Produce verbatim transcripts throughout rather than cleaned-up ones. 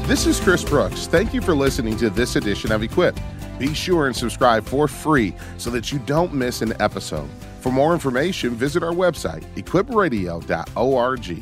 This is Chris Brooks. Thank you for listening to this edition of Equip. Be sure and subscribe for free so that you don't miss an episode. For more information, visit our website, equip radio dot org.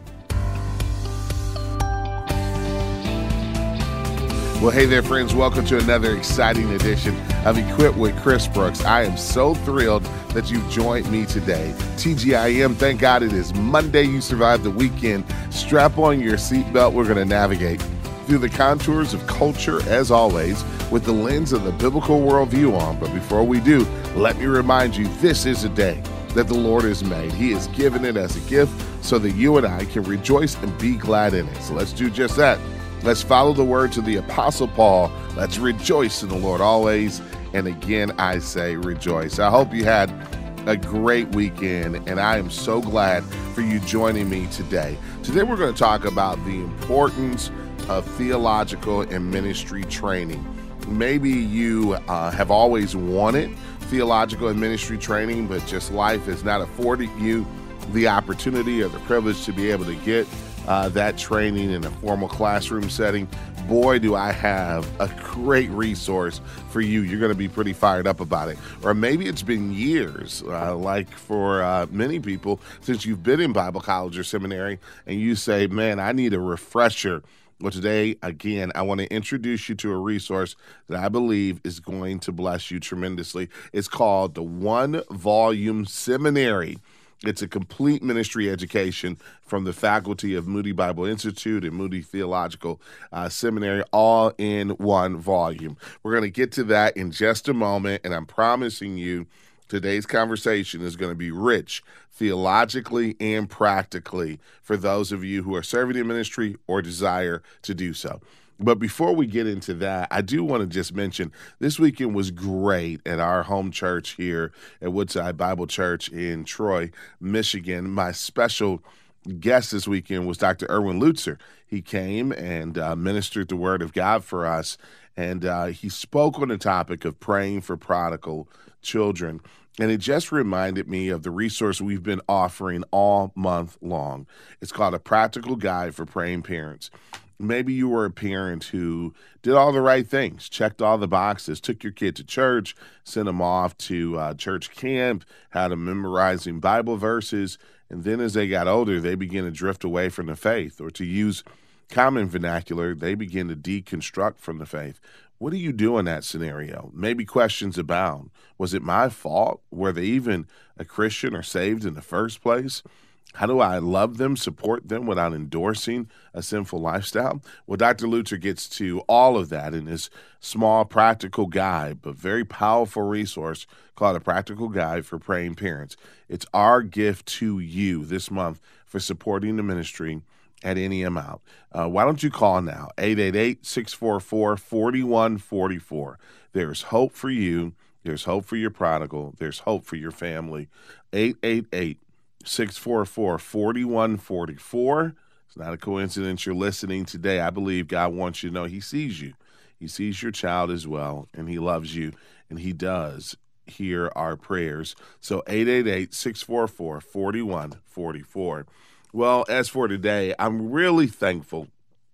Well, hey there, friends. Welcome to another exciting edition of Equip with Chris Brooks. I am so thrilled that you've joined me today. T G I M, thank God it is Monday. You survived the weekend. Strap on your seatbelt. We're going to navigate through the contours of culture, as always, with the lens of the biblical worldview on. But before we do, let me remind you, this is a day that the Lord has made. He has given it as a gift so that you and I can rejoice and be glad in it. So let's do just that. Let's follow the words of the Apostle Paul. Let's rejoice in the Lord always. And again, I say rejoice. I hope you had a great weekend, and I am so glad for you joining me today. Today, we're going to talk about the importance of theological and ministry training. Maybe you uh, have always wanted theological and ministry training, but just life has not afforded you the opportunity or the privilege to be able to get uh, that training in a formal classroom setting. Boy, do I have a great resource for you. You're going to be pretty fired up about it. Or maybe it's been years, uh, like for uh, many people, since you've been in Bible college or seminary, and you say, man, I need a refresher. Well, today, again, I want to introduce you to a resource that I believe is going to bless you tremendously. It's called the One Volume Seminary. It's a complete ministry education from the faculty of Moody Bible Institute and Moody Theological uh, Seminary, all in one volume. We're going to get to that in just a moment, and I'm promising you today's conversation is going to be rich theologically and practically for those of you who are serving in ministry or desire to do so. But before we get into that, I do want to just mention this weekend was great at our home church here at Woodside Bible Church in Troy, Michigan. My special guest this weekend was Doctor Erwin Lutzer. He came and uh, ministered the word of God for us, and uh, he spoke on the topic of praying for prodigal children. And it just reminded me of the resource we've been offering all month long. It's called A Practical Guide for Praying Parents. Maybe you were a parent who did all the right things, checked all the boxes, took your kid to church, sent them off to uh, church camp, had them memorizing Bible verses, and then as they got older, they began to drift away from the faith, or to use common vernacular, they begin to deconstruct from the faith. What do you do in that scenario? Maybe questions abound. Was it my fault? Were they even a Christian or saved in the first place? How do I love them, support them without endorsing a sinful lifestyle? Well, Doctor Lutzer gets to all of that in his small practical guide, but very powerful resource called A Practical Guide for Praying Parents. It's our gift to you this month for supporting the ministry at any amount. Uh, why don't you call now, eight eight eight, six four four, four one four four. There's hope for you. There's hope for your prodigal. There's hope for your family. eight eight eight, six four four, four one four four. It's not a coincidence you're listening today. I believe God wants you to know he sees you. He sees your child as well, and he loves you, and he does hear our prayers. So eight eight eight, six four four, four one four four. Well, as for today, I'm really thankful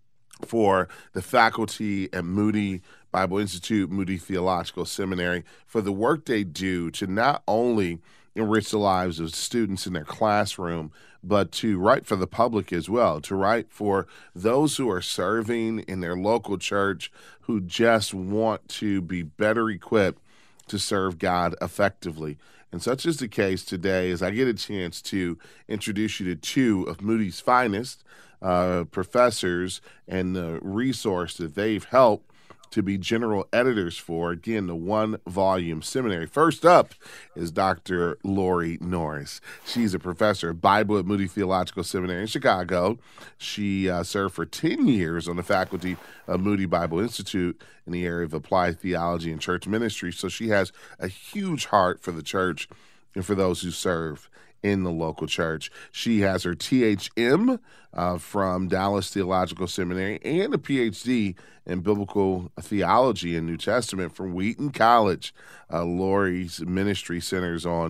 for the faculty at Moody Bible Institute, Moody Theological Seminary, for the work they do to not only enrich the lives of students in their classroom, but to write for the public as well, to write for those who are serving in their local church who just want to be better equipped to serve God effectively. And such is the case today as I get a chance to introduce you to two of Moody's finest uh, professors and the resource that they've helped to be general editors for, again, the One Volume Seminary. First up is Doctor Lori Norris. She's a professor of Bible at Moody Theological Seminary in Chicago. She uh, served for ten years on the faculty of Moody Bible Institute in the area of applied theology and church ministry. So she has a huge heart for the church and for those who serve in the local church. She has her T H M uh, from Dallas Theological Seminary and a P H D in biblical theology and New Testament from Wheaton College. Uh, Lori's ministry centers on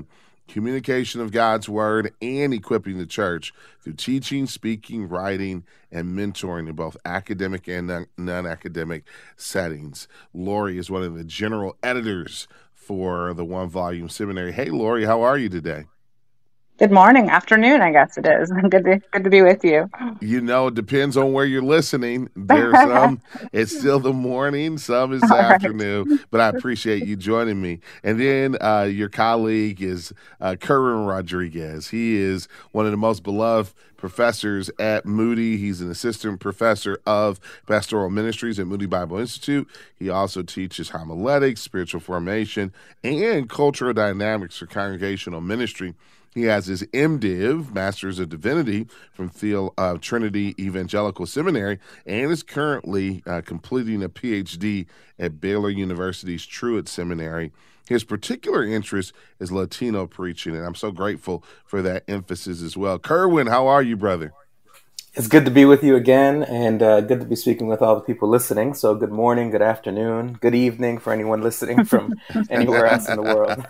communication of God's word, and equipping the church through teaching, speaking, writing, and mentoring in both academic and non-academic settings. Lori is one of the general editors for the One Volume Seminary. Hey, Lori, how are you today? Good morning, afternoon, I guess it is. Good to, good to be with you. You know, it depends on where you're listening. There's some, it's still the morning, some is the All right. afternoon, but I appreciate you joining me. And then uh, your colleague is uh, Kerwin Rodriguez. He is one of the most beloved professors at Moody. He's an assistant professor of pastoral ministries at Moody Bible Institute. He also teaches homiletics, spiritual formation, and cultural dynamics for congregational ministry. He has his MDiv, Master's of Divinity, from Theo, uh, Trinity Evangelical Seminary, and is currently uh, completing a P H D at Baylor University's Truett Seminary. His particular interest is Latino preaching, and I'm so grateful for that emphasis as well. Kerwin, how are you, brother? It's good to be with you again, and uh, good to be speaking with all the people listening. So good morning, good afternoon, good evening for anyone listening from anywhere else in the world.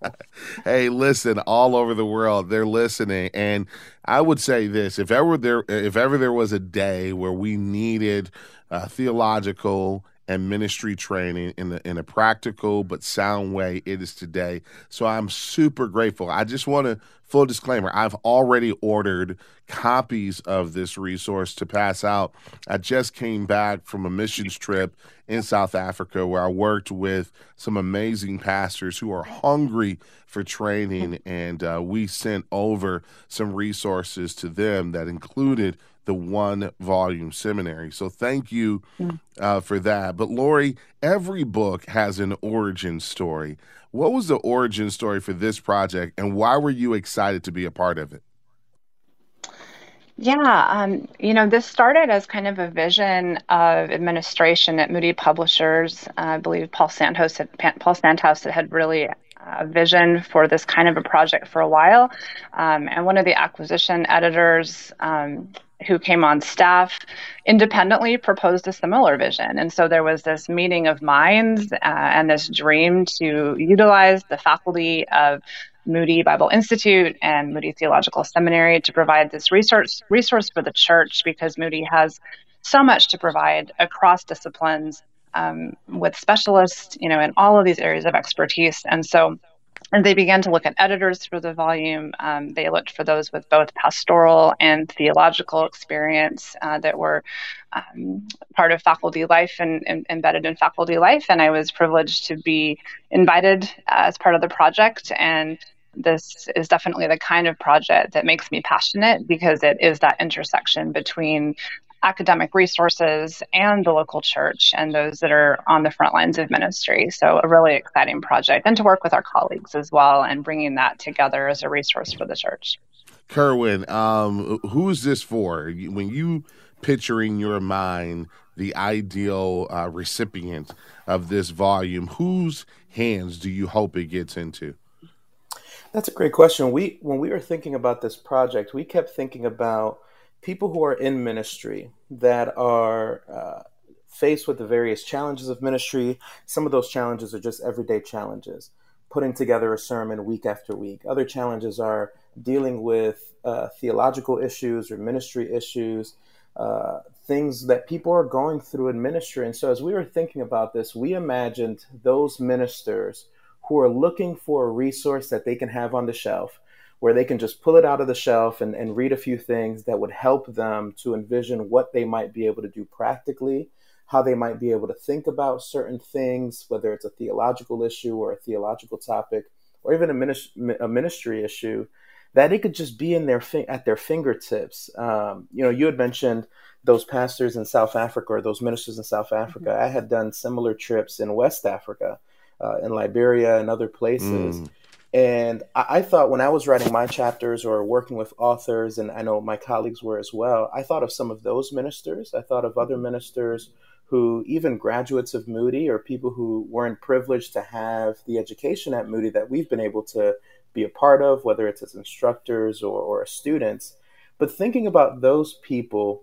Hey, listen, all over the world, they're listening. And I would say this, if ever there, if ever there was a day where we needed uh, theological and ministry training in a, in a practical but sound way, it is today. So I'm super grateful. I just want to, full disclaimer, I've already ordered copies of this resource to pass out. I just came back from a missions trip in South Africa where I worked with some amazing pastors who are hungry for training, and uh, we sent over some resources to them that included the One Volume Seminary. So thank you uh, for that. But Lori, every book has an origin story. What was the origin story for this project, and why were you excited to be a part of it? Yeah, um, you know, this started as kind of a vision of administration at Moody Publishers. Uh, I believe Paul Sandhouse had, Paul Sandhouse had really a vision for this kind of a project for a while. Um, and one of the acquisition editors um, who came on staff independently proposed a similar vision. And so there was this meeting of minds uh, and this dream to utilize the faculty of Moody Bible Institute and Moody Theological Seminary to provide this resource resource for the church, because Moody has so much to provide across disciplines um, with specialists, you know, in all of these areas of expertise. And so and they began to look at editors for the volume. Um, they looked for those with both pastoral and theological experience uh, that were um, part of faculty life and, and embedded in faculty life. And I was privileged to be invited uh, as part of the project. And this is definitely the kind of project that makes me passionate, because it is that intersection between academic resources and the local church and those that are on the front lines of ministry. So a really exciting project, and to work with our colleagues as well and bringing that together as a resource for the church. Kerwin, um, who is this for? When you picture in your mind the ideal uh, recipient of this volume, whose hands do you hope it gets into? That's a great question. We, when we were thinking about this project, we kept thinking about people who are in ministry that are uh, faced with the various challenges of ministry. Some of those challenges are just everyday challenges, putting together a sermon week after week. Other challenges are dealing with uh, theological issues or ministry issues, uh, things that people are going through in ministry. And so as we were thinking about this, we imagined those ministers who are looking for a resource that they can have on the shelf, where they can just pull it out of the shelf and, and read a few things that would help them to envision what they might be able to do practically, how they might be able to think about certain things, whether it's a theological issue or a theological topic, or even a, ministry, a ministry issue, that it could just be in their at their fingertips. Um, you know, you had mentioned those pastors in South Africa, or those ministers in South Africa. Mm-hmm. I had done similar trips in West Africa, uh, in Liberia and other places. Mm. And I, I thought when I was writing my chapters or working with authors, and I know my colleagues were as well, I thought of some of those ministers. I thought of other ministers who, even graduates of Moody or people who weren't privileged to have the education at Moody that we've been able to be a part of, whether it's as instructors or, or as students. But thinking about those people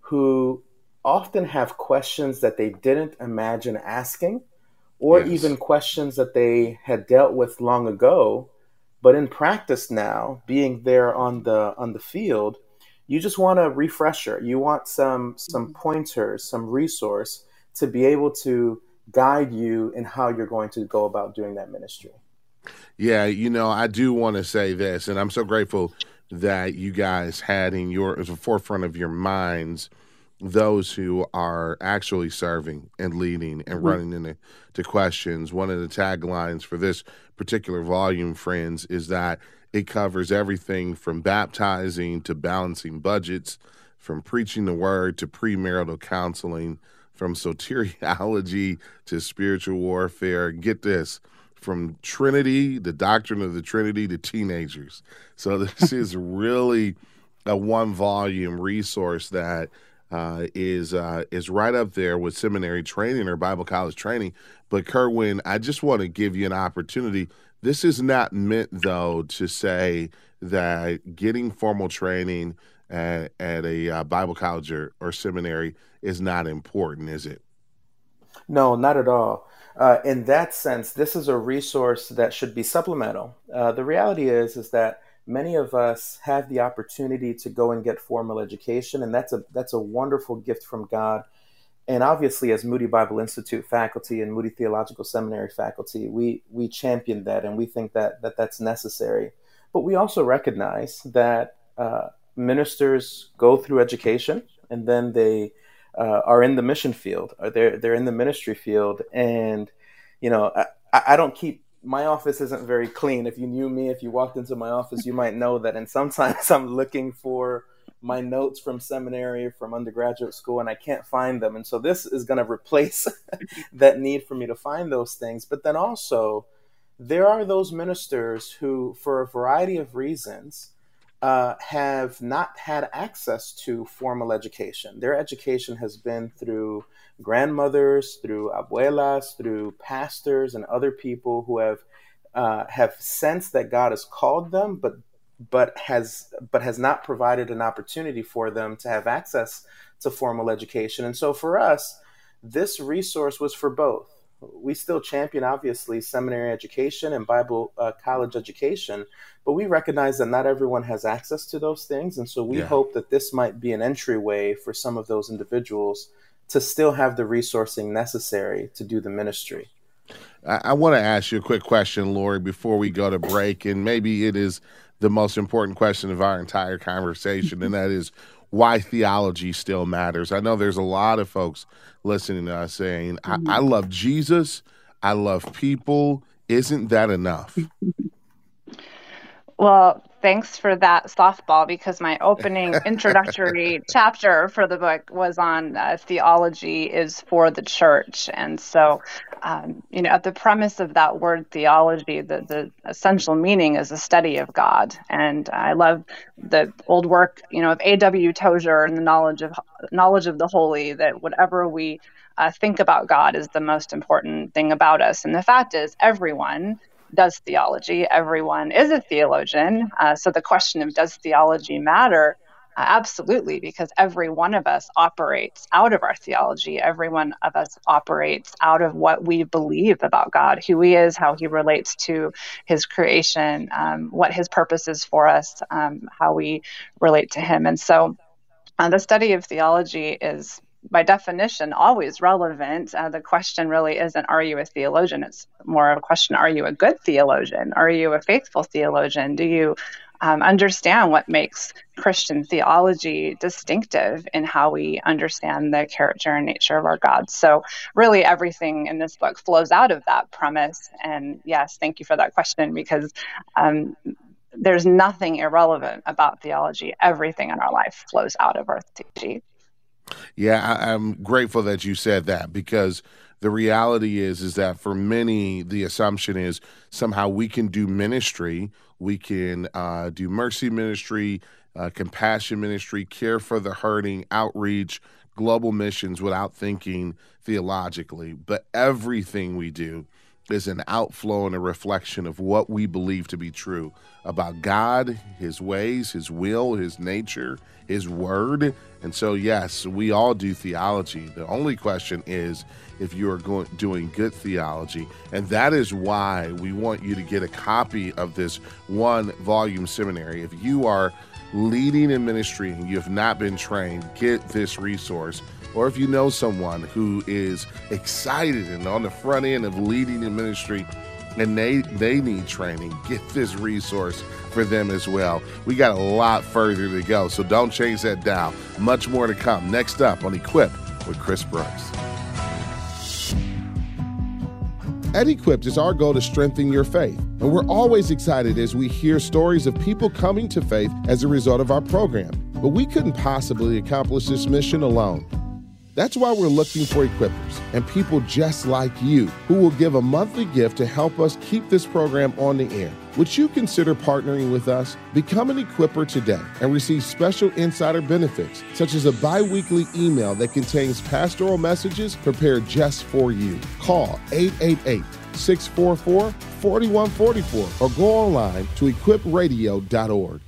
who often have questions that they didn't imagine asking, or yes. even questions that they had dealt with long ago, But in practice now, being there on the on the field, you just want a refresher. You want some some pointers, some resource to be able to guide you in how you're going to go about doing that ministry. Yeah, you know, I do want to say this, and I'm so grateful that you guys had in your, at the forefront of your minds, those who are actually serving and leading and running into to questions. One of the taglines for this particular volume, friends, is that it covers everything from baptizing to balancing budgets, from preaching the word to premarital counseling, from soteriology to spiritual warfare. Get this, from Trinity, the doctrine of the Trinity, to teenagers. So this is really a one-volume resource that uh, is uh, is right up there with seminary training or Bible college training. But Kerwin, I just want to give you an opportunity. This is not meant, though, to say that getting formal training at, at a uh, Bible college or, or seminary is not important, is it? No, not at all. Uh, in that sense, this is a resource that should be supplemental. Uh, the reality is, is that many of us have the opportunity to go and get formal education, and that's a that's a wonderful gift from God. And obviously, as Moody Bible Institute faculty and Moody Theological Seminary faculty, we we champion that, and we think that that that's necessary. But we also recognize that uh, ministers go through education, and then they uh, are in the mission field, or they're they're in the ministry field, and you know, I, I don't keep. My office isn't very clean. If you knew me, if you walked into my office, you might know that. And sometimes I'm looking for my notes from seminary, from undergraduate school, and I can't find them. And so this is going to replace that need for me to find those things. But then also, there are those ministers who, for a variety of reasons, uh, have not had access to formal education. Their education has been through grandmothers, through abuelas, through pastors and other people who have uh, have sensed that God has called them, but but has but has not provided an opportunity for them to have access to formal education. And so for us, this resource was for both. We still champion, obviously, seminary education and Bible uh, college education, but we recognize that not everyone has access to those things. And so we yeah. hope that this might be an entryway for some of those individuals to still have the resourcing necessary to do the ministry. I, I want to ask you a quick question, Lori, before we go to break, and maybe it is the most important question of our entire conversation, and that is why theology still matters. I know there's a lot of folks listening to us saying, mm-hmm. I, I love Jesus, I love people. Isn't that enough? Well, thanks for that softball, because my opening introductory chapter for the book was on uh, theology is for the church. And so, um, you know, at the premise of that word theology, the, the essential meaning is a study of God. And I love the old work, you know, of A W Tozer and the knowledge of knowledge of the holy, that whatever we uh, think about God is the most important thing about us. And the fact is, everyone does theology. Everyone is a theologian. Uh, so the question of does theology matter? Uh, absolutely, because every one of us operates out of our theology. Every one of us operates out of what we believe about God, who he is, how he relates to his creation, um, what his purpose is for us, um, how we relate to him. And so uh, the study of theology is, by definition, always relevant. Uh, the question really isn't, are you a theologian? It's more of a question, are you a good theologian? Are you a faithful theologian? Do you um, understand what makes Christian theology distinctive in how we understand the character and nature of our God? So really everything in this book flows out of that premise. And yes, thank you for that question, because um, there's nothing irrelevant about theology. Everything in our life flows out of our theology. Yeah, I, I'm grateful that you said that, because the reality is, is that for many, the assumption is somehow we can do ministry, we can uh, do mercy ministry, uh, compassion ministry, care for the hurting, outreach, global missions without thinking theologically. But everything we do is an outflow and a reflection of what we believe to be true about God, his ways, his will, his nature, his word. And so, yes, we all do theology. The only question is if you are going, doing good theology. And that is why we want you to get a copy of this one volume seminary. If you are leading in ministry and you have not been trained, get this resource. Or if you know someone who is excited and on the front end of leading in ministry and they, they need training, get this resource for them as well. We got a lot further to go, so don't change that dial. Much more to come. Next up on Equip with Chris Brooks. At Equipped, it's our goal to strengthen your faith. And we're always excited as we hear stories of people coming to faith as a result of our program. But we couldn't possibly accomplish this mission alone. That's why we're looking for equippers and people just like you who will give a monthly gift to help us keep this program on the air. Would you consider partnering with us? Become an equipper today and receive special insider benefits, such as a bi-weekly email that contains pastoral messages prepared just for you. Call eight eight eight, six four four, four one four four or go online to equip radio dot org.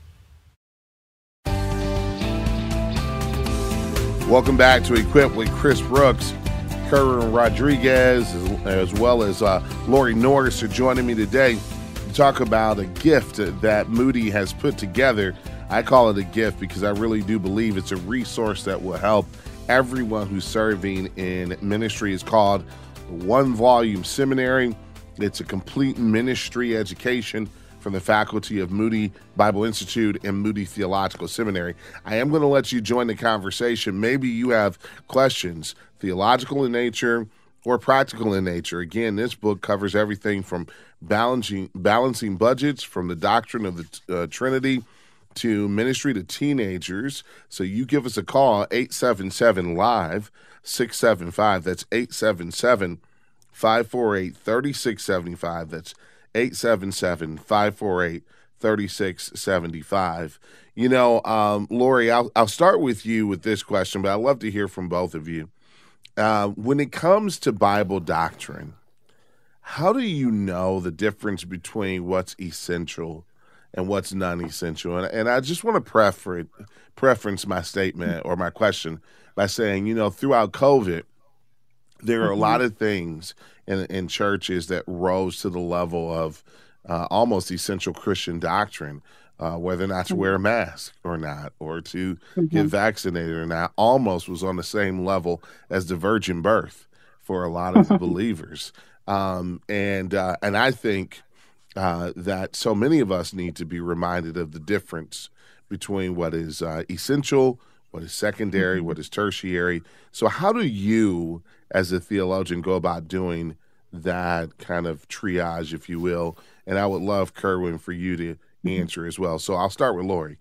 Welcome back to Equip with Chris Brooks. Kerwin Rodriguez, as, as well as uh, Lori Norris are joining me today to talk about a gift that Moody has put together. I call it a gift because I really do believe it's a resource that will help everyone who's serving in ministry. It's called One Volume Seminary. It's a complete ministry education from the faculty of Moody Bible Institute and Moody Theological Seminary. I am going to let you join the conversation. Maybe you have questions, theological in nature or practical in nature. Again, this book covers everything from balancing balancing budgets, from the doctrine of the uh, Trinity to ministry to teenagers. So you give us a call, eight seven seven, live, six seven five. That's eight seven seven, five four eight, three six seven five. That's eight seven seven, five four eight, three six seven five. You know, um, Lori, I'll, I'll start with you with this question, but I'd love to hear from both of you. Uh, when it comes to Bible doctrine, how do you know the difference between what's essential and what's non-essential? And, and I just want to prefer, preference my statement or my question by saying, you know, throughout COVID, there are a lot of things in, in churches that rose to the level of uh, almost essential Christian doctrine, uh, whether or not to wear a mask or not, or to mm-hmm. get vaccinated or not, almost was on the same level as the virgin birth for a lot of the believers. Um, and uh, and I think uh, that so many of us need to be reminded of the difference between what is uh, essential, what is secondary, mm-hmm. what is tertiary. So how do you, as a theologian, go about doing that kind of triage, if you will? And I would love, Kerwin, for you to answer as well. So I'll start with Lori.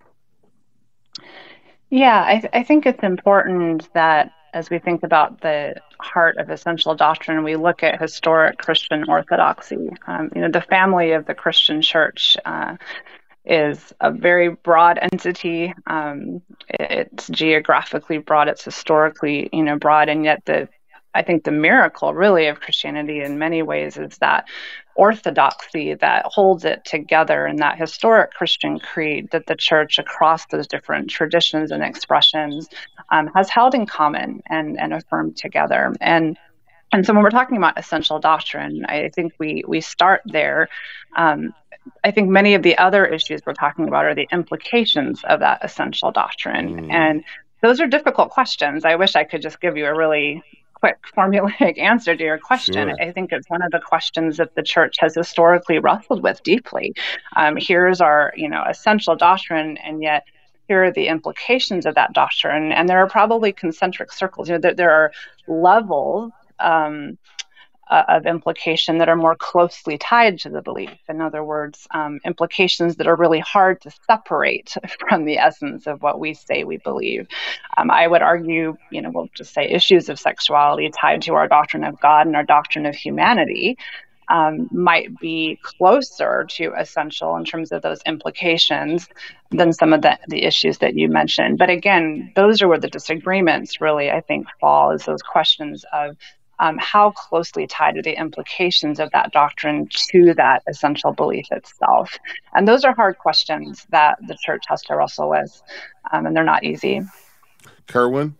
Yeah, I, th- I think it's important that as we think about the heart of essential doctrine, we look at historic Christian orthodoxy. Um, you know, the family of the Christian church uh, is a very broad entity. Um, it's geographically broad, it's historically, you know, broad, and yet the I think the miracle really of Christianity in many ways is that orthodoxy that holds it together, and that historic Christian creed that the church across those different traditions and expressions um, has held in common and, and affirmed together. And and so when we're talking about essential doctrine, I think we we start there. Um, I think many of the other issues we're talking about are the implications of that essential doctrine. Mm. And those are difficult questions. I wish I could just give you a really quick formulaic answer to your question. Sure. I think it's one of the questions that the church has historically wrestled with deeply. Um, here's our, you know, essential doctrine, and yet here are the implications of that doctrine. And there are probably concentric circles. You know, there, there are levels um, uh, of implication that are more closely tied to the belief. In other words, um, implications that are really hard to separate from the essence of what we say we believe. Um, I would argue, you know, we'll just say issues of sexuality tied to our doctrine of God and our doctrine of humanity um, might be closer to essential in terms of those implications than some of the, the issues that you mentioned. But again, those are where the disagreements really, I think, fall, is those questions of um, how closely tied are the implications of that doctrine to that essential belief itself? And those are hard questions that the church has to wrestle with, um, and they're not easy. Kerwin?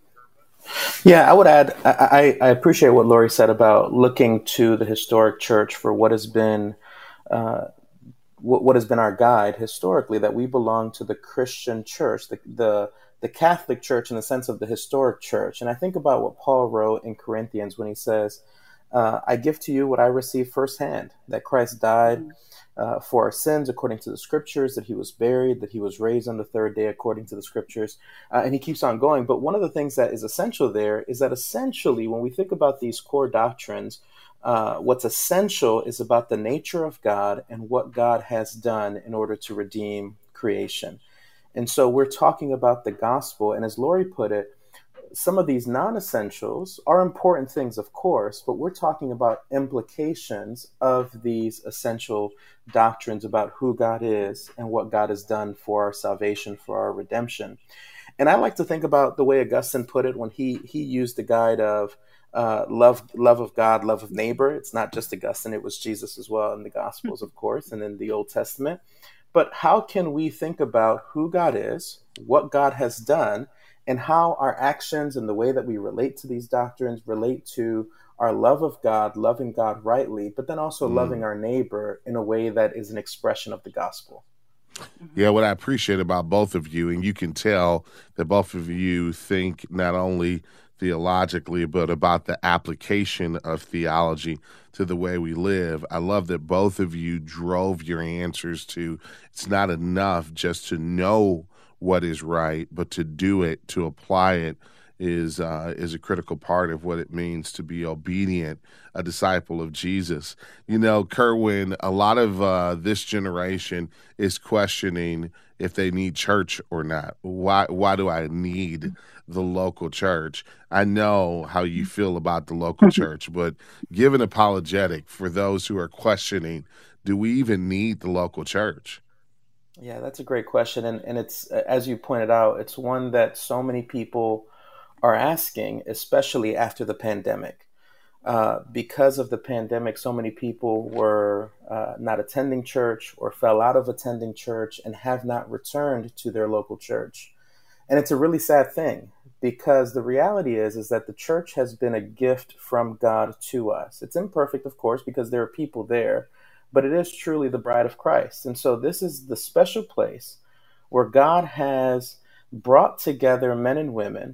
Yeah, I would add, I, I appreciate what Lori said about looking to the historic church for what has been uh, what, what has been our guide historically, that we belong to the Christian church, the, the the Catholic Church in the sense of the historic church. And I think about what Paul wrote in Corinthians when he says, uh, I give to you what I received firsthand, that Christ died uh, for our sins according to the scriptures, that he was buried, that he was raised on the third day according to the scriptures. Uh, and he keeps on going. But one of the things that is essential there is that essentially when we think about these core doctrines, uh, what's essential is about the nature of God and what God has done in order to redeem creation. And so we're talking about the gospel. And as Lori put it, some of these non-essentials are important things, of course, but we're talking about implications of these essential doctrines about who God is and what God has done for our salvation, for our redemption. And I like to think about the way Augustine put it when he he used the guide of uh, love, love of God, love of neighbor. It's not just Augustine, it was Jesus as well in the Gospels, of course, and in the Old Testament. But how can we think about who God is, what God has done, and how our actions and the way that we relate to these doctrines relate to our love of God, loving God rightly, but then also mm. loving our neighbor in a way that is an expression of the gospel? Yeah, what I appreciate about both of you, and you can tell that both of you think not only theologically, but about the application of theology to the way we live. I love that both of you drove your answers to it's not enough just to know what is right, but to do it, to apply it is uh, is a critical part of what it means to be obedient, a disciple of Jesus. You know, Kerwin, a lot of uh, this generation is questioning if they need church or not. Why why do I need the local church? I know how you feel about the local church, but give an apologetic for those who are questioning, do we even need the local church? Yeah, that's a great question. And, and it's, as you pointed out, it's one that so many people are asking, especially after the pandemic. Uh, because of the pandemic, so many people were uh, not attending church or fell out of attending church and have not returned to their local church. And it's a really sad thing, because the reality is, is that the church has been a gift from God to us. It's imperfect, of course, because there are people there, but it is truly the bride of Christ. And so this is the special place where God has brought together men and women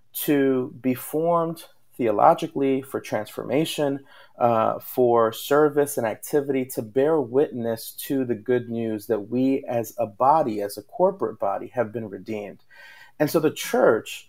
to be formed theologically, for transformation, uh, for service and activity, to bear witness to the good news that we as a body, as a corporate body, have been redeemed. And so the church,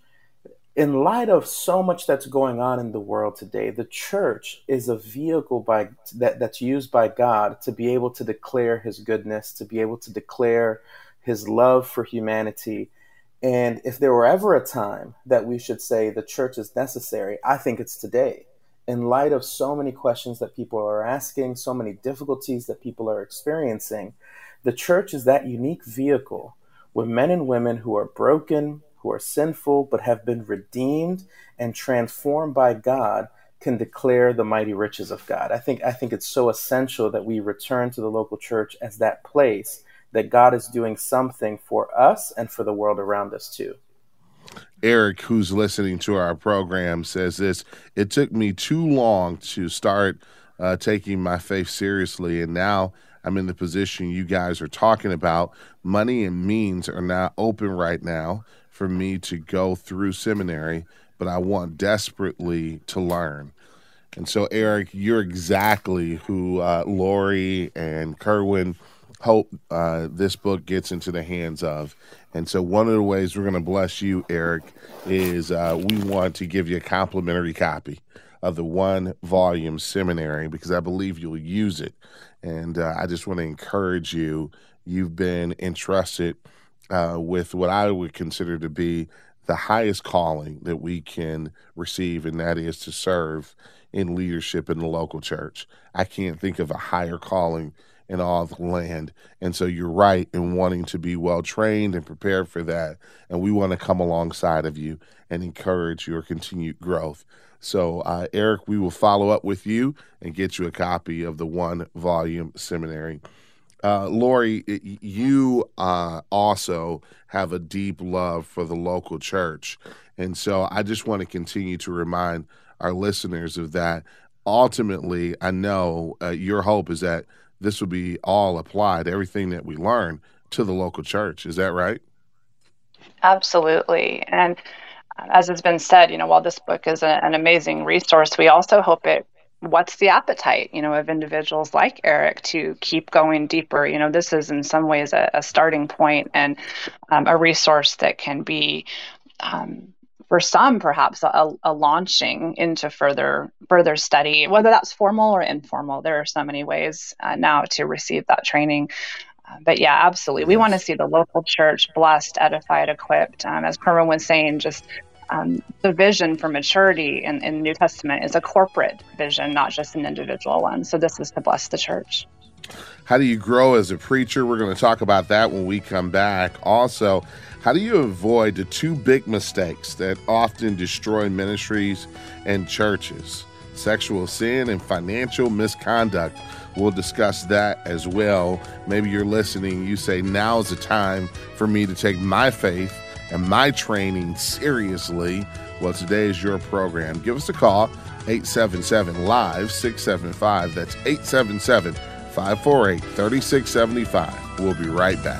in light of so much that's going on in the world today, the church is a vehicle by that, that's used by God to be able to declare his goodness, to be able to declare his love for humanity. And if there were ever a time that we should say the church is necessary, I think it's today. In light of so many questions that people are asking, so many difficulties that people are experiencing, the church is that unique vehicle where men and women who are broken, who are sinful, but have been redeemed and transformed by God can declare the mighty riches of God. I think, I think it's so essential that we return to the local church as that place that God is doing something for us and for the world around us too. Eric, who's listening to our program, says this: it took me too long to start uh, taking my faith seriously, and now I'm in the position you guys are talking about. Money and means are not open right now for me to go through seminary, but I want desperately to learn. And so, Eric, you're exactly who uh, Lori and Kerwin hope uh, this book gets into the hands of. And so one of the ways we're going to bless you, Eric, is uh, we want to give you a complimentary copy of the one volume seminary, because I believe you'll use it. And uh, I just want to encourage you. You've been entrusted uh, with what I would consider to be the highest calling that we can receive, and that is to serve in leadership in the local church. I can't think of a higher calling in all the land. And so you're right in wanting to be well trained and prepared for that. And we want to come alongside of you and encourage your continued growth. So, uh, Eric, we will follow up with you and get you a copy of the one volume seminary. Uh, Lori, you uh, also have a deep love for the local church. And so I just want to continue to remind our listeners of that. Ultimately, I know uh, your hope is that this will be all applied, everything that we learn, to the local church. Is that right? Absolutely. And as has been said, you know, while this book is a, an amazing resource, we also hope it what's the appetite, you know, of individuals like Eric to keep going deeper. You know, this is in some ways a, a starting point and um, a resource that can be, um, for some, perhaps a, a launching into further further study, whether that's formal or informal. There are so many ways uh, now to receive that training. Uh, but yeah, absolutely. Yes. We want to see the local church blessed, edified, equipped. Um, as Kerwin was saying, just Um, the vision for maturity in, in the New Testament is a corporate vision, not just an individual one. So this is to bless the church. How do you grow as a preacher? We're going to talk about that when we come back. Also, how do you avoid the two big mistakes that often destroy ministries and churches? Sexual sin and financial misconduct. We'll discuss that as well. Maybe you're listening. You say, now's the time for me to take my faith and my training seriously. Well, today is your program. Give us a call, eight seven seven, live, six seven five. That's eight seven seven, five four eight, three six seven five. We'll be right back.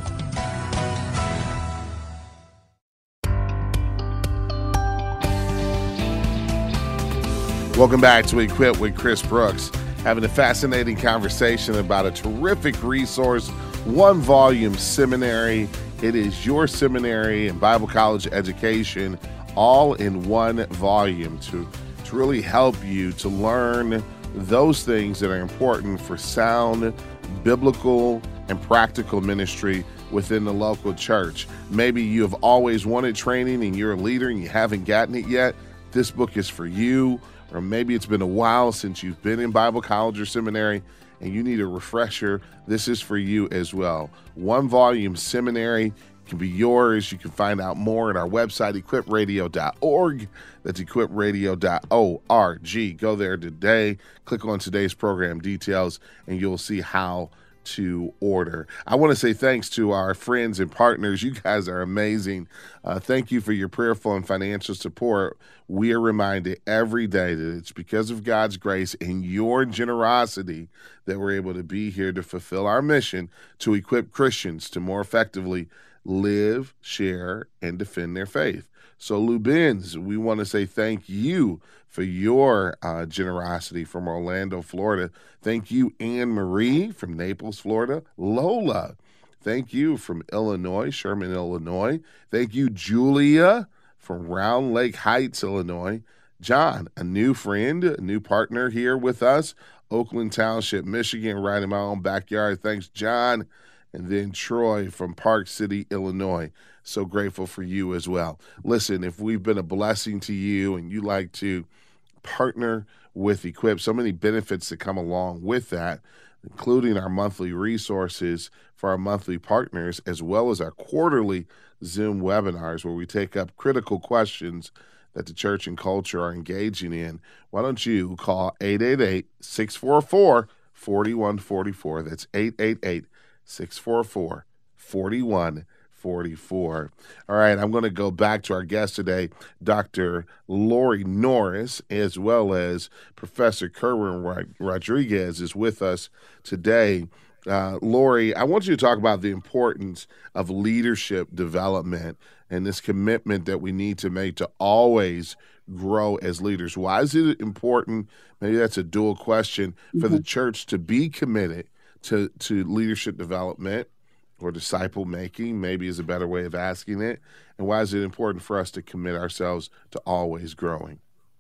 Welcome back to Equip with Chris Brooks. Having a fascinating conversation about a terrific resource, one volume seminary. It is your seminary and Bible college education all in one volume to, to really help you to learn those things that are important for sound, biblical, and practical ministry within the local church. Maybe you have always wanted training and you're a leader and you haven't gotten it yet. This book is for you. Or maybe it's been a while since you've been in Bible college or seminary and you need a refresher. This is for you as well. One volume seminary can be yours. You can find out more at our website, equip radio dot org. That's equip radio dot org. Go there today, click on today's program details, and you'll see how to order. I want to say thanks to our friends and partners. You guys are amazing. Uh, thank you for your prayerful and financial support. We are reminded every day that it's because of God's grace and your generosity that we're able to be here to fulfill our mission to equip Christians to more effectively live, share, and defend their faith. So, Lubins, we want to say thank you for your uh, generosity from Orlando, Florida. Thank you, Anne Marie from Naples, Florida. Lola, thank you from Illinois, Sherman, Illinois. Thank you, Julia from Round Lake Heights, Illinois. John, a new friend, a new partner here with us, Oakland Township, Michigan, right in my own backyard. Thanks, John. And then Troy from Park City, Illinois. So grateful for you as well. Listen, if we've been a blessing to you and you like to partner with Equip, so many benefits that come along with that, including our monthly resources for our monthly partners, as well as our quarterly Zoom webinars where we take up critical questions that the church and culture are engaging in. Why don't you call eight eight eight, six four four, four one four four. That's eight eight eight, six four four, four one four four. All right, I'm going to go back to our guest today, Doctor Lori Norris, as well as Professor Kerwin Rodriguez is with us today. Uh, Lori, I want you to talk about the importance of leadership development and this commitment that we need to make to always grow as leaders. Why is it important? Maybe that's a dual question for mm-hmm. the church to be committed to, to leadership development or disciple making, maybe is a better way of asking it. And why is it important for us to commit ourselves to always growing?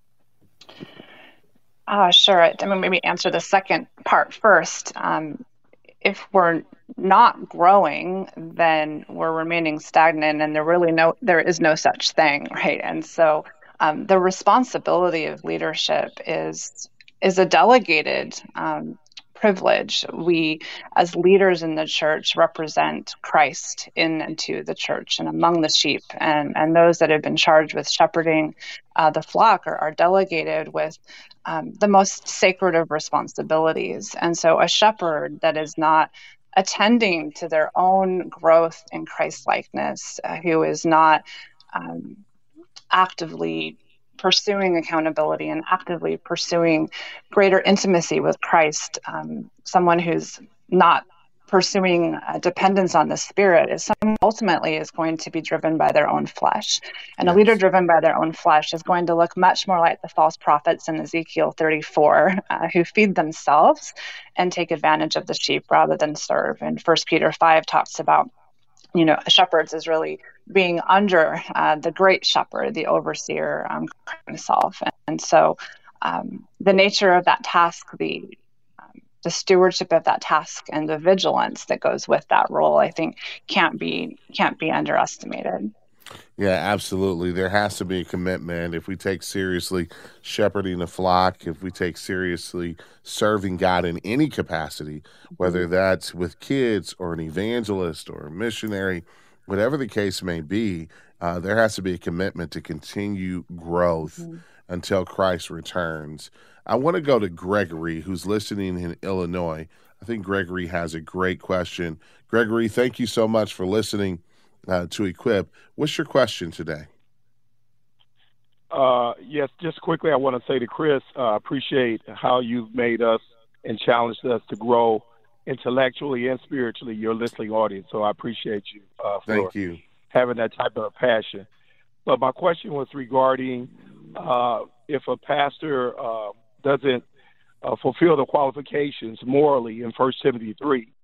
Uh, sure. I mean, maybe answer the second part first. Um, if we're not growing, then we're remaining stagnant, and there really no there is no such thing, right? And so um, the responsibility of leadership is is a delegated um, privilege. We, as leaders in the church, represent Christ in and to the church and among the sheep. And, and those that have been charged with shepherding uh, the flock are, are delegated with um, the most sacred of responsibilities. And so a shepherd that is not attending to their own growth in Christ-likeness, uh, who is not um, actively pursuing accountability and actively pursuing greater intimacy with Christ, um, someone who's not pursuing uh, dependence on the Spirit, is someone who ultimately is going to be driven by their own flesh. And yes. A leader driven by their own flesh is going to look much more like the false prophets in Ezekiel thirty-four, uh, who feed themselves and take advantage of the sheep rather than serve. And First Peter five talks about, you know, shepherds is really being under uh, the great shepherd, the overseer um, himself. And, and so um, the nature of that task, the the stewardship of that task and the vigilance that goes with that role, I think can't be can't be underestimated. Yeah, absolutely. There has to be a commitment. If we take seriously shepherding the flock, if we take seriously serving God in any capacity, whether that's with kids or an evangelist or a missionary, whatever the case may be, uh, there has to be a commitment to continue growth mm-hmm. until Christ returns. I want to go to Gregory, who's listening in Illinois. I think Gregory has a great question. Gregory, thank you so much for listening uh, to Equip. What's your question today? Uh, yes, just quickly, I want to say to Chris, I uh, appreciate how you've made us and challenged us to grow intellectually and spiritually, your listening audience. So I appreciate you uh, for thank you. having that type of passion. But my question was regarding uh, if a pastor uh, doesn't uh, fulfill the qualifications morally in First Timothy three,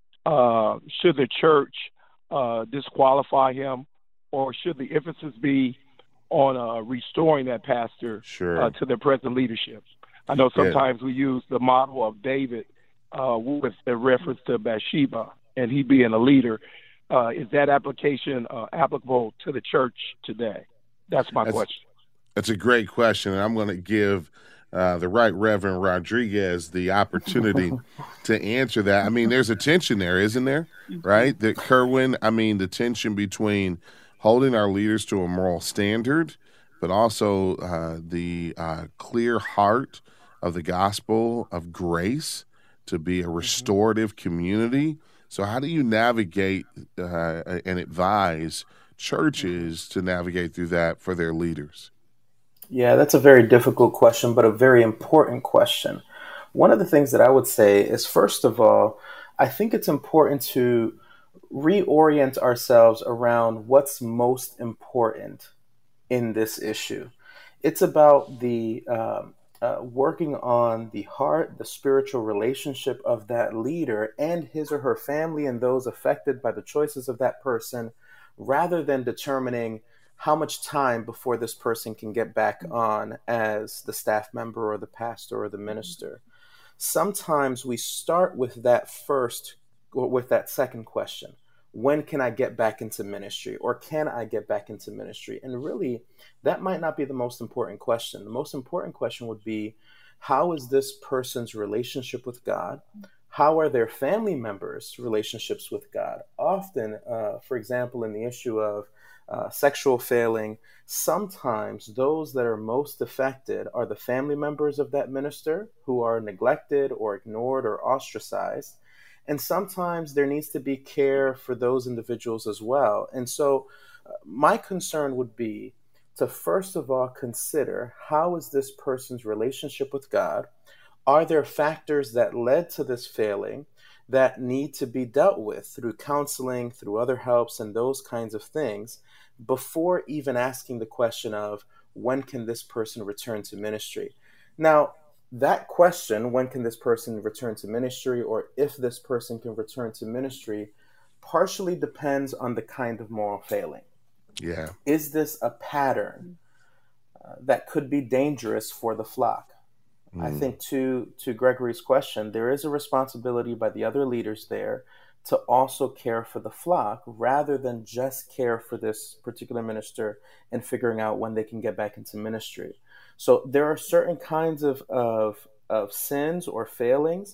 uh, should the church uh, disqualify him, or should the emphasis be on uh, restoring that pastor sure. uh, to their present leadership? I know sometimes yeah. we use the model of David uh, with the reference to Bathsheba and he being a leader. Uh, is that application uh, applicable to the church today? That's my that's, question. That's a great question, and I'm going to give Uh, the Right Reverend Rodriguez the opportunity to answer that. I mean, there's a tension there, isn't there? Right? That Kerwin, I mean, the tension between holding our leaders to a moral standard, but also uh, the uh, clear heart of the gospel of grace to be a restorative community. So how do you navigate uh, and advise churches to navigate through that for their leaders? Yeah, that's a very difficult question, but a very important question. One of the things that I would say is, first of all, I think it's important to reorient ourselves around what's most important in this issue. It's about the um, uh, working on the heart, the spiritual relationship of that leader and his or her family and those affected by the choices of that person, rather than determining how much time before this person can get back on as the staff member or the pastor or the minister. Sometimes we start with that first, or with that second question. When can I get back into ministry? Or can I get back into ministry? And really, that might not be the most important question. The most important question would be, how is this person's relationship with God? How are their family members' relationships with God? Often, uh, for example, in the issue of Uh, sexual failing, sometimes those that are most affected are the family members of that minister who are neglected or ignored or ostracized. And sometimes there needs to be care for those individuals as well. And so uh, my concern would be to first of all consider, how is this person's relationship with God? Are there factors that led to this failing that need to be dealt with through counseling, through other helps, and those kinds of things, before even asking the question of, when can this person return to ministry? Now, that question, when can this person return to ministry, or if this person can return to ministry, partially depends on the kind of moral failing. Yeah. Is this a pattern uh, that could be dangerous for the flock? I think to to Gregory's question, there is a responsibility by the other leaders there to also care for the flock, rather than just care for this particular minister and figuring out when they can get back into ministry. So there are certain kinds of, of, of sins or failings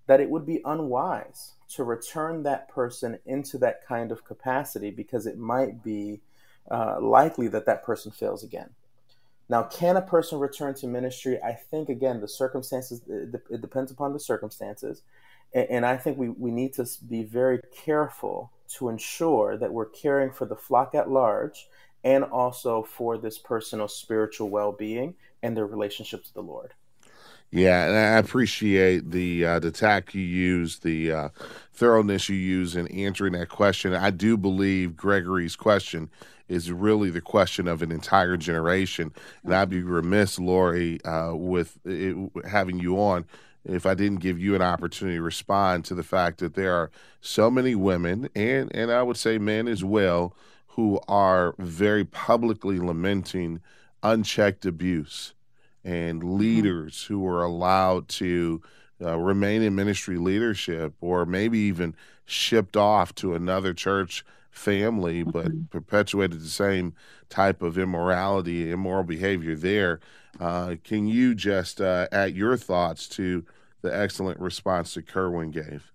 that it would be unwise to return that person into that kind of capacity, because it might be uh, likely that that person fails again. Now, can a person return to ministry? I think, again, the circumstances, it, it depends upon the circumstances. And, and I think we, we need to be very careful to ensure that we're caring for the flock at large and also for this personal spiritual well-being and their relationship to the Lord. Yeah, and I appreciate the uh, the tact you use, the uh, thoroughness you use in answering that question. I do believe Gregory's question is really the question of an entire generation, and I'd be remiss, Lori, uh, with it, having you on if I didn't give you an opportunity to respond to the fact that there are so many women, and, and I would say men as well, who are very publicly lamenting unchecked abuse, and leaders who are allowed to uh, remain in ministry leadership or maybe even shipped off to another church family, but perpetuated the same type of immorality, immoral behavior there. Uh, can you just uh, add your thoughts to the excellent response that Kerwin gave?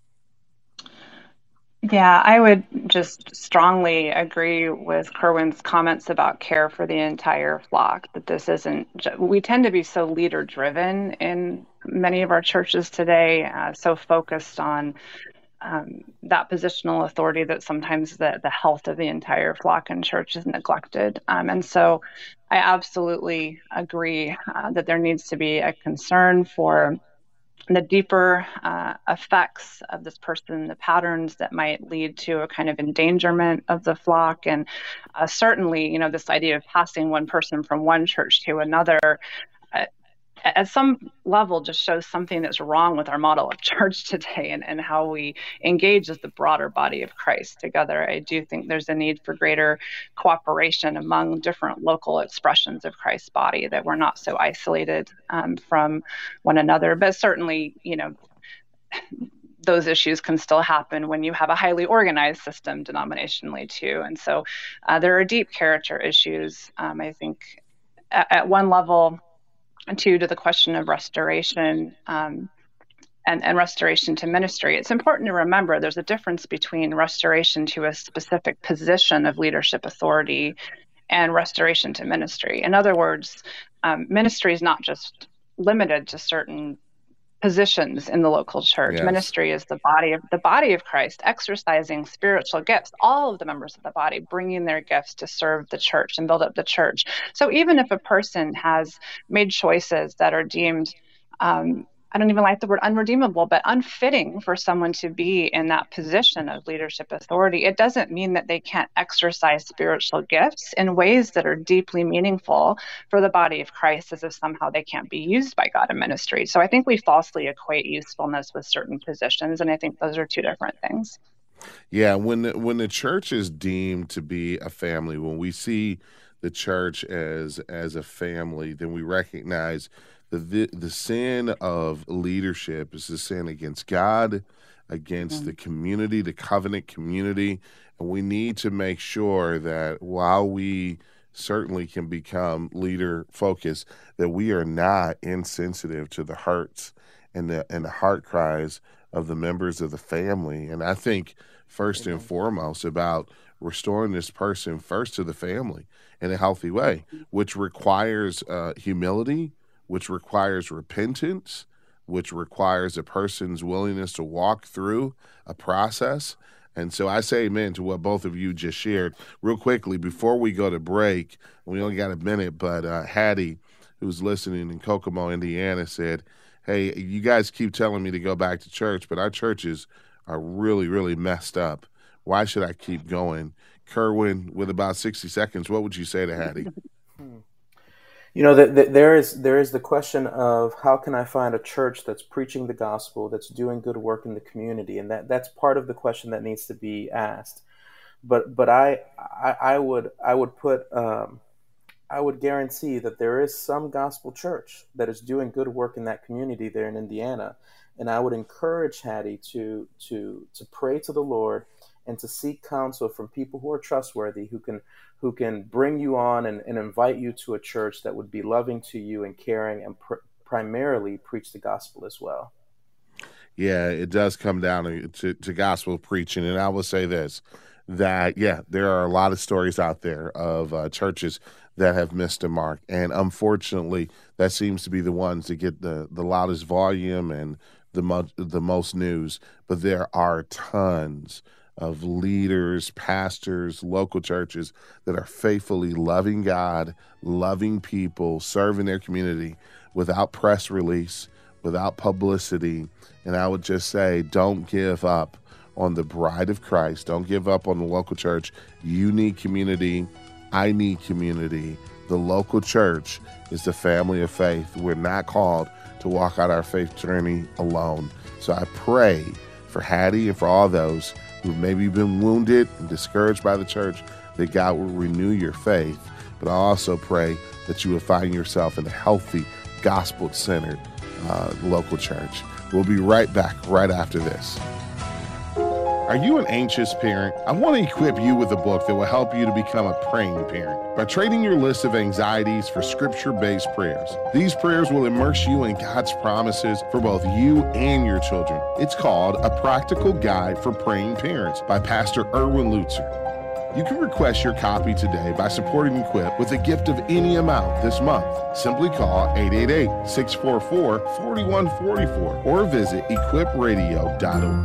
Yeah, I would just strongly agree with Kerwin's comments about care for the entire flock, that this isn't, we tend to be so leader driven in many of our churches today, uh, so focused on um, that positional authority that sometimes the, the health of the entire flock in church is neglected. Um, and so I absolutely agree uh, that there needs to be a concern for the deeper uh, effects of this person, the patterns that might lead to a kind of endangerment of the flock. And uh, certainly, you know, this idea of passing one person from one church to another, uh, at some level just shows something that's wrong with our model of church today, and, and how we engage as the broader body of Christ together. I do think there's a need for greater cooperation among different local expressions of Christ's body, that we're not so isolated um, from one another. But certainly, you know, those issues can still happen when you have a highly organized system denominationally too. And so uh, there are deep character issues. Um, I think at, at one level, Two, to the question of restoration um, and, and restoration to ministry, it's important to remember there's a difference between restoration to a specific position of leadership authority and restoration to ministry. In other words, um, ministry is not just limited to certain positions in the local church. Yes. Ministry is the body of the body of Christ, exercising spiritual gifts, all of the members of the body bringing their gifts to serve the church and build up the church. So even if a person has made choices that are deemed, um, I don't even like the word unredeemable, but unfitting for someone to be in that position of leadership authority, it doesn't mean that they can't exercise spiritual gifts in ways that are deeply meaningful for the body of Christ, as if somehow they can't be used by God in ministry. So I think we falsely equate usefulness with certain positions, and I think those are two different things. Yeah, when the, when the church is deemed to be a family, when we see the church as as a family, then we recognize The, the sin of leadership is the sin against God, against mm-hmm. the community, the covenant community. And we need to make sure that while we certainly can become leader focused, that we are not insensitive to the hurts and the, and the heart cries of the members of the family. And I think first and foremost about restoring this person first to the family in a healthy way, which requires uh, humility, which requires repentance, which requires a person's willingness to walk through a process. And so I say amen to what both of you just shared. Real quickly, before we go to break, we only got a minute, but uh, Hattie, who's listening in Kokomo, Indiana, said, hey, you guys keep telling me to go back to church, but our churches are really, really messed up. Why should I keep going? Kerwin, with about sixty seconds, what would you say to Hattie? You know, the, the, there is there is the question of how can I find a church that's preaching the gospel, that's doing good work in the community, and that, that's part of the question that needs to be asked. But but I I, I would I would put um, I would guarantee that there is some gospel church that is doing good work in that community there in Indiana, and I would encourage Hattie to to to pray to the Lord and to seek counsel from people who are trustworthy, who can who can bring you on and, and invite you to a church that would be loving to you and caring and pr- primarily preach the gospel as well. yeah, it does come down to, to, to gospel preaching. And I will say this, that, yeah, there are a lot of stories out there of uh, churches that have missed a mark. And unfortunately, that seems to be the ones that get the, the loudest volume and the, mo- the most news. But there are tons of leaders, pastors, local churches that are faithfully loving God, loving people, serving their community without press release, without publicity. And I would just say, don't give up on the bride of Christ. Don't give up on the local church. You need community. I need community. The local church is the family of faith. We're not called to walk out our faith journey alone. So I pray for Hattie and for all those who've maybe been wounded and discouraged by the church, that God will renew your faith. But I also pray that you will find yourself in a healthy, gospel-centered uh, local church. We'll be right back right after this. Are you an anxious parent? I want to equip you with a book that will help you to become a praying parent by trading your list of anxieties for scripture-based prayers. These prayers will immerse you in God's promises for both you and your children. It's called A Practical Guide for Praying Parents by Pastor Erwin Lutzer. You can request your copy today by supporting Equip with a gift of any amount this month. Simply call eight eight eight, six four four, four one four four or visit equip radio dot org.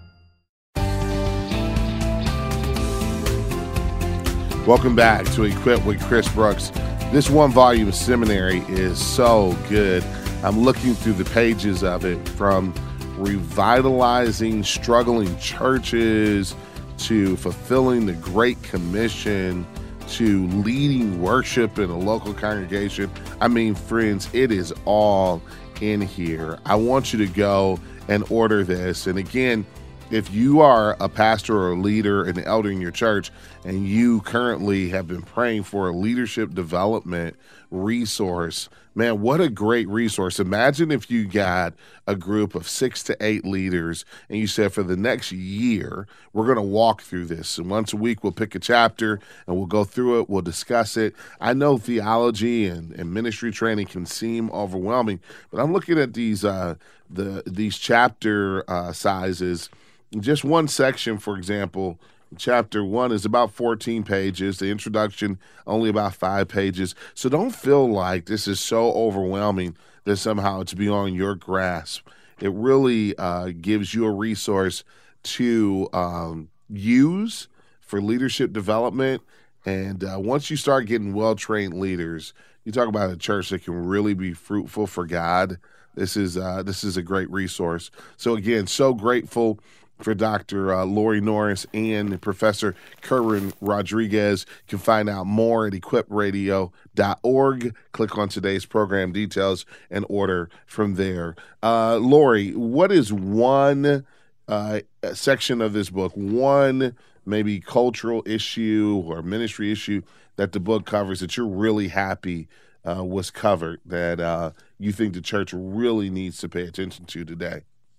Welcome back to Equip with Chris Brooks. This one volume seminary is so good. I'm looking through the pages of it, from revitalizing struggling churches to fulfilling the Great Commission to leading worship in a local congregation. I mean, friends, it is all in here. I want you to go and order this. And again, if you are a pastor or a leader, an elder in your church, and you currently have been praying for a leadership development resource, man, what a great resource. Imagine if you got a group of six to eight leaders and you said, for the next year, we're going to walk through this. And once a week, we'll pick a chapter and we'll go through it. We'll discuss it. I know theology and, and ministry training can seem overwhelming, but I'm looking at these, uh, the, these chapter uh, sizes. Just one section, for example, chapter one is about fourteen pages. The introduction, only about five pages. So don't feel like this is so overwhelming that somehow it's beyond your grasp. It really uh, gives you a resource to um, use for leadership development. And uh, once you start getting well-trained leaders, you talk about a church that can really be fruitful for God. This is uh, this is a great resource. So again, so grateful for Doctor Uh, Lori Norris and Professor Kerwin Rodriguez. You can find out more at equip radio dot org. Click on today's program details and order from there. Uh, Lori, what is one uh, section of this book, one maybe cultural issue or ministry issue that the book covers that you're really happy uh, was covered, that uh, you think the church really needs to pay attention to today?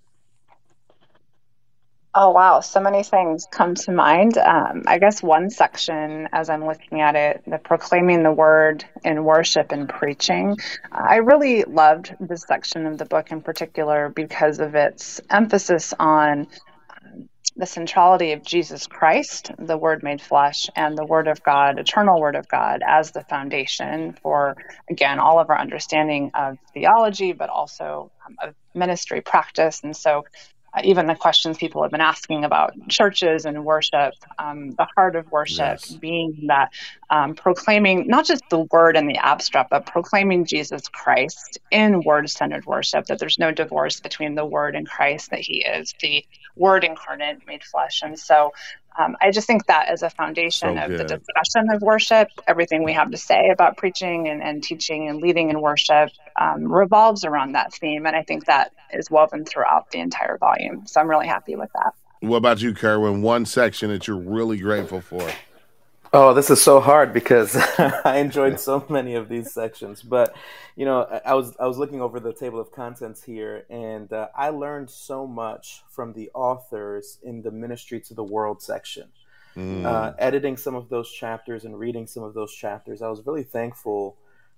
Oh, wow. So many things come to mind. Um, I guess one section, as I'm looking at it, the proclaiming the word in worship and preaching. I really loved this section of the book in particular because of its emphasis on um, the centrality of Jesus Christ, the Word made flesh, and the Word of God, eternal Word of God, as the foundation for, again, all of our understanding of theology, but also um, of ministry practice. And so Uh, even the questions people have been asking about churches and worship, um, the heart of worship Yes. being that um, proclaiming not just the word in the abstract, but proclaiming Jesus Christ in word-centered worship, that there's no divorce between the word and Christ, that he is the word incarnate made flesh. And so um, I just think that as a foundation So of the good. discussion of worship, everything we have to say about preaching and, and teaching and leading in worship um, revolves around that theme. And I think that is woven throughout the entire volume. So I'm really happy with that. What about you, Kerwin? One section that you're really grateful for? Oh, this is so hard because I enjoyed so many of these sections. But, you know, I, I was I was looking over the table of contents here, and uh, I learned so much from the authors in the Ministry to the World section. Mm. Uh, editing some of those chapters and reading some of those chapters, I was really thankful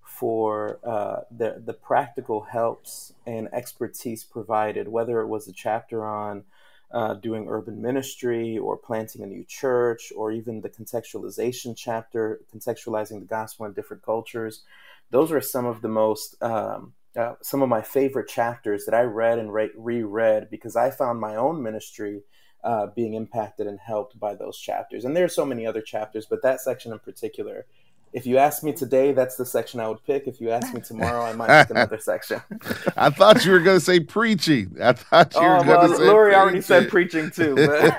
for uh, the the practical helps and expertise provided, whether it was a chapter on uh, doing urban ministry or planting a new church, or even the contextualization chapter, contextualizing the gospel in different cultures. Those are some of the most um, uh, some of my favorite chapters that I read and re- reread because I found my own ministry uh, being impacted and helped by those chapters. And there are so many other chapters, but that section in particular, if you ask me today, that's the section I would pick. If you ask me tomorrow, I might pick another section. I thought you were going to say preaching. I thought you oh, were well, going to say Lori preaching. already said preaching too.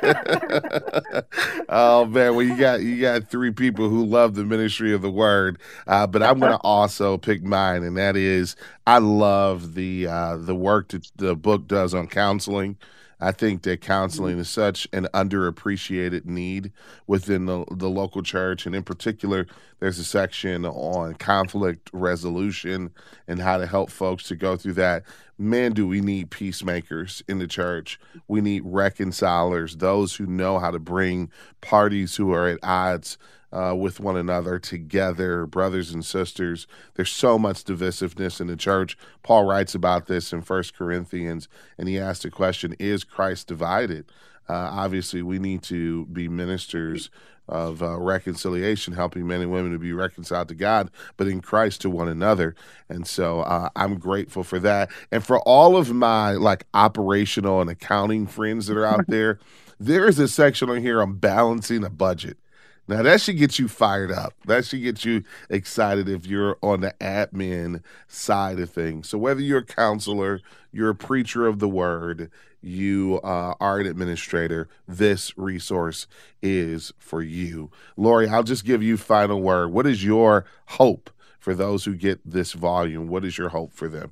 But... oh man, well you got you got three people who love the ministry of the word. Uh, but I'm going to also pick mine, and that is I love the uh, the work that the book does on counseling. I think that counseling is such an underappreciated need within the, the local church. And in particular, there's a section on conflict resolution and how to help folks to go through that. Man, do we need peacemakers in the church. We need reconcilers, those who know how to bring parties who are at odds Uh, with one another together, brothers and sisters. There's so much divisiveness in the church. Paul writes about this in First Corinthians, and he asked the question, is Christ divided? Uh, obviously, we need to be ministers of uh, reconciliation, helping men and women to be reconciled to God, but in Christ to one another. And so uh, I'm grateful for that. And for all of my like operational and accounting friends that are out there, there is a section on here on balancing a budget. Now, that should get you fired up. That should get you excited if you're on the admin side of things. So whether you're a counselor, you're a preacher of the word, you uh, are an administrator, this resource is for you. Lori, I'll just give you final word. What is your hope for those who get this volume? What is your hope for them?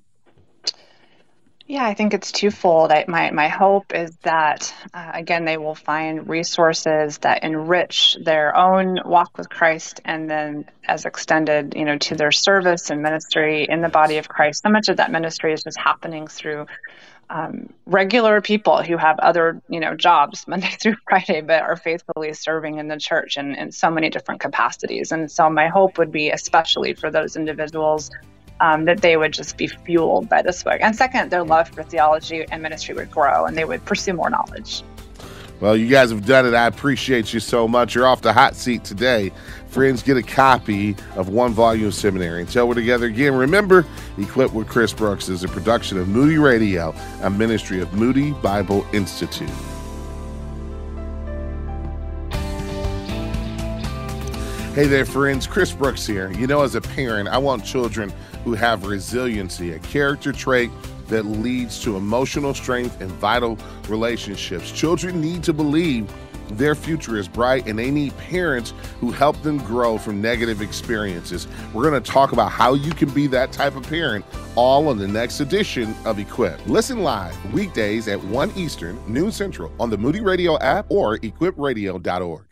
Yeah, I think it's twofold. I, my my hope is that, uh, again, they will find resources that enrich their own walk with Christ, and then as extended, you know, to their service and ministry in the body of Christ. So much of that ministry is just happening through um, regular people who have other, you know, jobs Monday through Friday, but are faithfully serving in the church in, in so many different capacities. And so my hope would be, especially for those individuals, Um, that they would just be fueled by this book. And second, their love for theology and ministry would grow, and they would pursue more knowledge. Well, you guys have done it. I appreciate you so much. You're off the hot seat today. Friends, get a copy of One Volume Seminary. Until we're together again, remember, Equipped with Chris Brooks is a production of Moody Radio, a ministry of Moody Bible Institute. Hey there, friends. Chris Brooks here. You know, as a parent, I want children who have resiliency, a character trait that leads to emotional strength and vital relationships. Children need to believe their future is bright, and they need parents who help them grow from negative experiences. We're going to talk about how you can be that type of parent, all on the next edition of Equip. Listen live weekdays at one Eastern, noon Central on the Moody Radio app or equip radio dot org.